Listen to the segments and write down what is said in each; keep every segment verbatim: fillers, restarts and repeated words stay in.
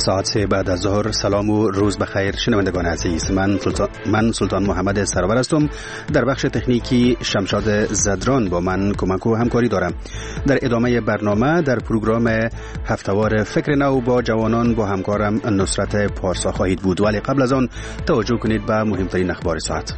ساعت سه بعد از ظهر. سلام و روز بخیر شنوندگان عزیز. من سلطان, من سلطان محمد سرور هستم. در بخش تکنیکی شمشاد زدران با من کمک و همکاری دارم. در ادامه برنامه در پروگرام هفتهوار فکر نو با جوانان با همکارم نصرت پارسا خواهید بود، ولی قبل از آن توجه کنید به مهمترین اخبار ساعت.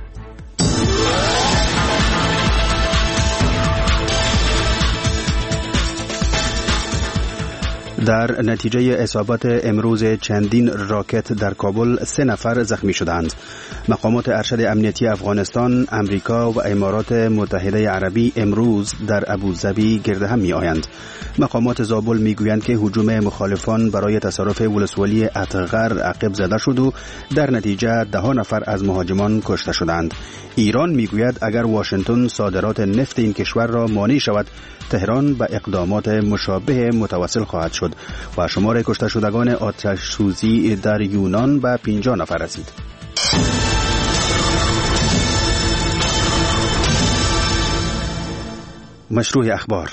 در نتیجه اصابت امروز چندین راکت در کابل سه نفر زخمی شدند. مقامات ارشد امنیتی افغانستان، امریکا و امارات متحده عربی امروز در ابوظبی گرد هم می آیند. مقامات زابل می گویند که هجوم مخالفان برای تصرف ولسوالی اتغر عقب زده شد و در نتیجه ده نفر از مهاجمان کشته شدند. ایران می گوید اگر واشنگتن صادرات نفت این کشور را مانع شود، تهران به اقدامات مشابه متوسل خواهد شد و شمار کشته شدگان آتش سوزی در یونان به پنجاه نفر رسید. مشروع اخبار.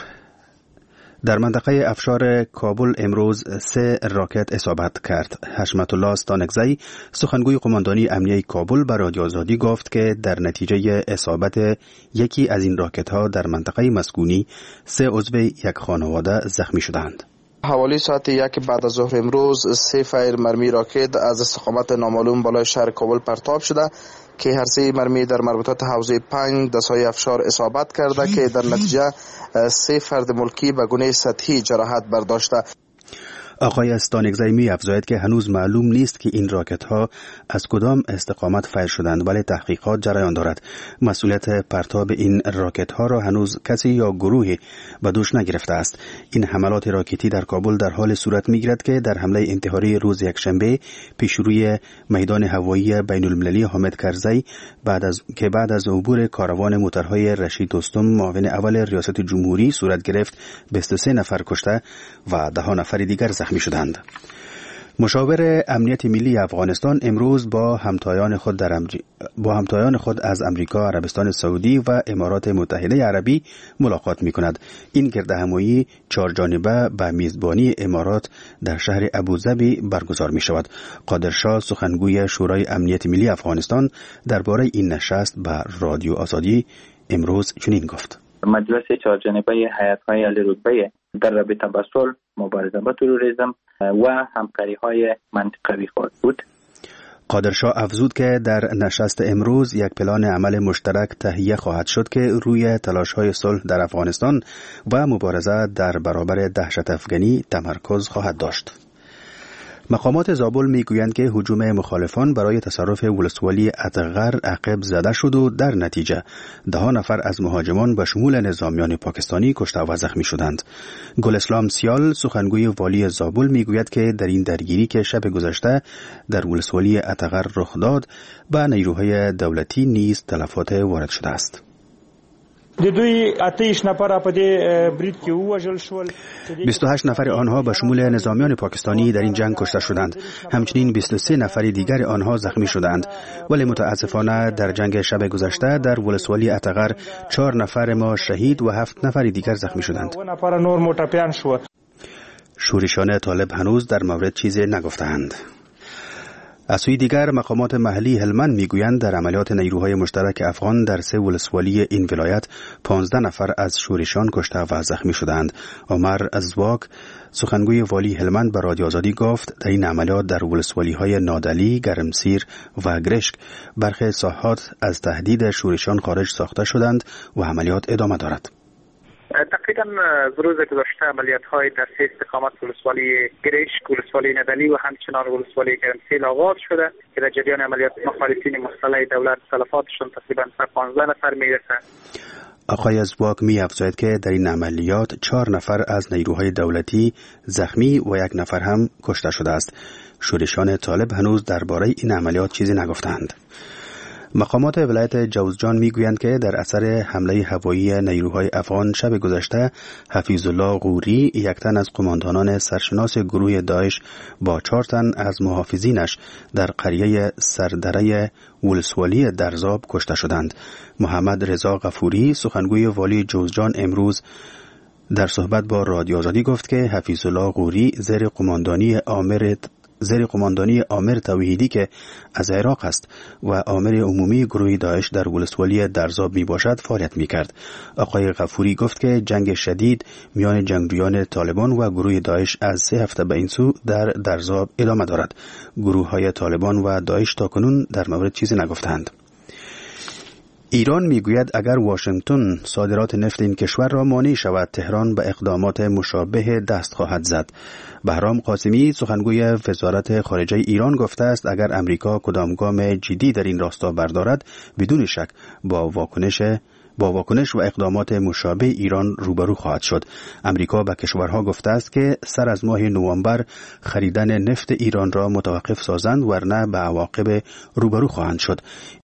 در منطقه افشار کابل امروز سه راکت اصابت کرد. حشمت الله استانکزی، سخنگوی قماندانی امنیه کابل، به رادیو آزادی گفت که در نتیجه اصابت یکی از این راکت ها در منطقه مسکونی سه عضو یک خانواده زخمی شدند. حوالی ساعت یک بعد از ظهر امروز سه فایر مرمی راکت از استقامت نامعلوم بالای شهر کابل پرتاب شده که هر سه مرمی در مربوطات حوزه پنج دستای افشار اصابت کرده که در نتیجه سه فرد ملکی به گونه سطحی جراحت برداشته. آقای استانکزی می افزاید که هنوز معلوم نیست که این راکت ها از کدام استقامت فایر شدند، ولی تحقیقات جریان دارد. مسئولیت پرتاب این راکت ها را هنوز کسی یا گروهی به دوش نگرفته است. این حملات راکتی در کابل در حال صورت می گیرد که در حمله انتحاری روز یکشنبه پیشروی میدان هوایی بین المللی حامد کرزی بعد از که بعد از عبور کاروان موترهای رشید دوستم معاون اول ریاست جمهوری صورت گرفت، بیست و سه نفر کشته و ده نفر دیگر زخمی می شدند. مشاور امنیت ملی افغانستان امروز با همتایان خود در امری... با همتایان خود از امریکا، عربستان سعودی و امارات متحده عربی ملاقات می کند. این گردهمایی چهار جانبه به میزبانی امارات در شهر ابوظبی برگزار می شود. قادرشاه، سخنگوی شورای امنیت ملی افغانستان، درباره این نشست به رادیو آزادی امروز چنین گفت: مجلس چهار جانبه هیئت‌های عالی رتبه در رابطه با صلح، مبارزه با تروریسم و همکاری‌های منطقوی خواهد بود. قادرشاه افزود که در نشست امروز یک پلان عمل مشترک تهیه خواهد شد که روی تلاش‌های صلح در افغانستان و مبارزه در برابر دهشت افغانی تمرکز خواهد داشت. مقامات زابل میگویند که هجوم مخالفان برای تصرف ولسوالی اتغر عقب زده شد و در نتیجه ده نفر از مهاجمان به شمول نظامیان پاکستانی کشته و زخمی شدند. گل اسلام سیال، سخنگوی والی زابل، میگوید که در این درگیری که شب گذشته در ولسوالی اتغر رخ داد به نیروهای دولتی نیز تلفات وارد شده است. بیست و هشت نفر آنها به شمول نظامیان پاکستانی در این جنگ کشته شدند. همچنین بیست و سه نفر دیگر آنها زخمی شدند. ولی متاسفانه در جنگ شب گذشته در ولسوالی اتغر چهار نفر ما شهید و هفت نفر دیگر زخمی شدند. شورشان طالب هنوز در مورد چیزی نگفتند. از سوی دیگر مقامات محلی هلمند میگویند در عملیات نیروهای مشترک افغان در سه ولسوالی این ولایت پانزده نفر از شورشان کشته و زخمی شدند. عمر ازواک، سخنگوی والی هلمند، به رادیو آزادی گفت در این عملیات در ولسوالی های نادلی، گرمسیر و گرشک برخی ساحات از تهدید شورشان خارج ساخته شدند و عملیات ادامه دارد. تقریبا روز گذشته عملیات های در سه استقامت ولسوالی گرشک، ولسوالی ندلی و همچنان ولسوالی گرمسیر آغاز شده که در جریان عملیات مخالفین مسلح دولت تلفاتشون تقریبا پانزده نفر میرسه. آقای ازواک می افزاید که در این عملیات چهار نفر از نیروهای دولتی زخمی و یک نفر هم کشته شده است. شورشان طالب هنوز درباره این عملیات چیزی نگفتند. مقامات ولایت جوزجان میگویند که در اثر حمله هوایی نیروهای افغان شب گذشته حفیظ الله غوری، یک تن از قماندانان سرشناس گروه داعش با چهار تن از محافظینش در قریه سردره ولسوالی درزاب کشته شدند. محمد رضا غفوری، سخنگوی والی جوزجان، امروز در صحبت با رادیو آزادی گفت که حفیظ الله غوری زیر قماندانی آمر زیر قماندانی عامر توحیدی که از عراق است و عامر عمومی گروه داعش در ولسوالی درزاب می باشد فعالیت می کرد. آقای غفوری گفت که جنگ شدید میان جنگجویان طالبان و گروه داعش از سه هفته به این سو در درزاب ادامه دارد. گروه های طالبان و داعش تاکنون در مورد چیزی نگفتند. ایران میگوید اگر واشنگتن صادرات نفت این کشور را مانع شود، تهران به اقدامات مشابه دست خواهد زد. بهرام قاسمی سخنگوی وزارت خارجه ایران گفته است اگر امریکا کدام گام جدی در این راستا بردارد، بدون شک با واکنش با واکنش و اقدامات مشابه ایران روبرو خواهد شد. امریکا به کشورها گفته است که سر از ماه نوامبر خریدن نفت ایران را متوقف سازند، ورنه به عواقب روبرو خواهند شد.